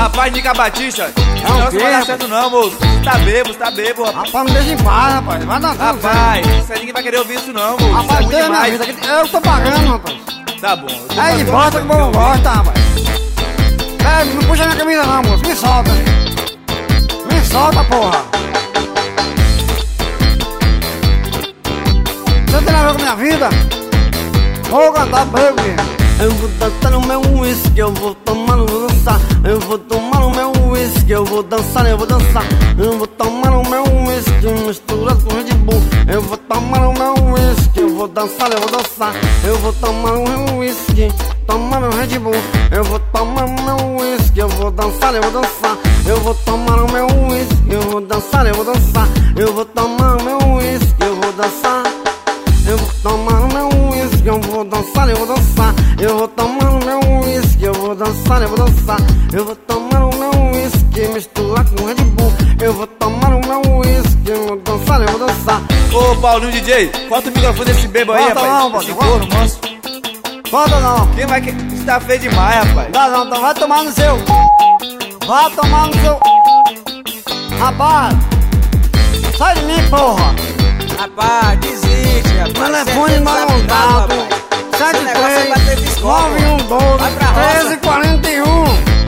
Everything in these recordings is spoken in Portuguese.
Rapaz, Nica Batista, Não, não vai dar certo não, moço. Tá bebo, rapaz. Rapaz, me deixa em paz, rapaz. Vai dar tudo certo. Rapaz, isso aí ninguém vai querer ouvir isso não, moço. Rapaz, Isso é deixa ruim minha demais. vida. Eu tô pagando, rapaz. Tá bom. É de bosta que o povo gosta, rapaz. É, não puxa minha camisa não, moço. Me solta. Me solta, porra. Você tem nada a ver com minha vida? Vou cantar, baby. Eu vou dançar no meu whisky, eu vou tomar, eu vou dançar. Eu vou tomar no meu whisky, eu vou dançar, eu vou dançar. Eu vou tomar no meu whisky, misturado com Red Bull. Eu vou tomar no meu whisky, eu vou dançar, eu vou dançar. Eu vou tomar no meu whisky, tomar meu Red Bull. Eu vou tomar no meu whisky, eu vou dançar, eu vou dançar. Eu vou tomar no meu whisky, eu vou dançar, eu vou dançar. Eu vou tomar no meu whisky, eu vou dançar. Eu vou tomar no meu whisky, eu vou dançar, eu vou dançar. Eu vou tomar no meu whisky, eu vou dançar, eu vou dançar. Eu vou tomar no meu whisky, misturar com Red Bull. Eu vou tomar no meu whisky, eu vou dançar, eu vou dançar. Ô, Paulinho DJ, corta o microfone desse bebo aí, Bota rapaz. não, bota, Esse bota. corno, manso. Bota não. Quem vai que... Isso tá feio demais, rapaz. Dá não, então vai tomar no seu. Vai tomar no seu. Rapaz, sai de mim, porra. Rapaz, desiste, rapaz. Telefone mal montado. 73 912 Vai pra roça. 1341.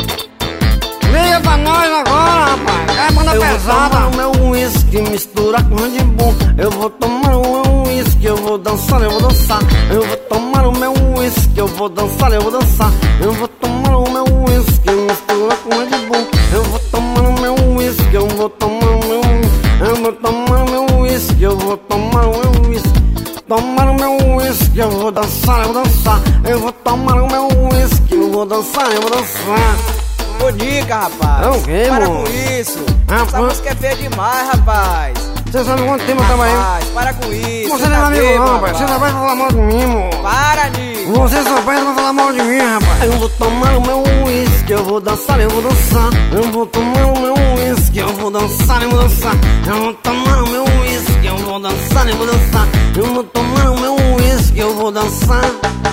Liga pra nós agora, rapaz. É banda Eu vou pesada. tomar no meu whisky, misturar com Red Bull. Eu vou tomar no meu whisky, eu vou dançar, eu vou dançar. Eu vou tomar no meu whisky, eu vou dançar, eu vou dançar. Eu vou tomar no meu whisky, misturar com Red Bull. Eu vou tomar no meu whisky, eu vou tomar no meu. Eu vou tomar no meu whisky, eu vou tomar no meu whisky. Tomar no meu whisky, eu vou dançar, eu vou dançar. Eu vou tomar no meu whisky, eu vou dançar, eu vou dançar. Ô, Nica, rapaz. É o quê, Para mano? com isso. Ah, Essa pô. música é feia demais, rapaz. Você sabe quanto tempo eu tava aí? Rapaz, para com isso. Você não é tá amigo bêbado, não, rapaz. Você só vai falar mal de mim, amor. Para, Nica. Você só vai falar mal de mim, rapaz. Eu vou tomar o meu whisky, eu vou dançar, eu vou dançar. Eu vou tomar o meu whisky, eu vou dançar, eu vou dançar. Eu vou tomar o meu whisky, eu vou dançar, eu vou dançar. Eu vou tomar o meu whisky, eu vou dançar.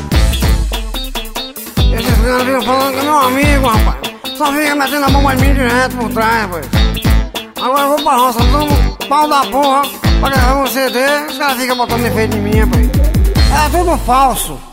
Esse cara fica falando que é meu amigo, rapaz. Só fica metendo a mão em mim direto por trás, rapaz. Agora eu vou pra roça, tomo pau da porra pra gravar um CD. Os caras ficam botando defeito em mim, rapaz. É tudo falso.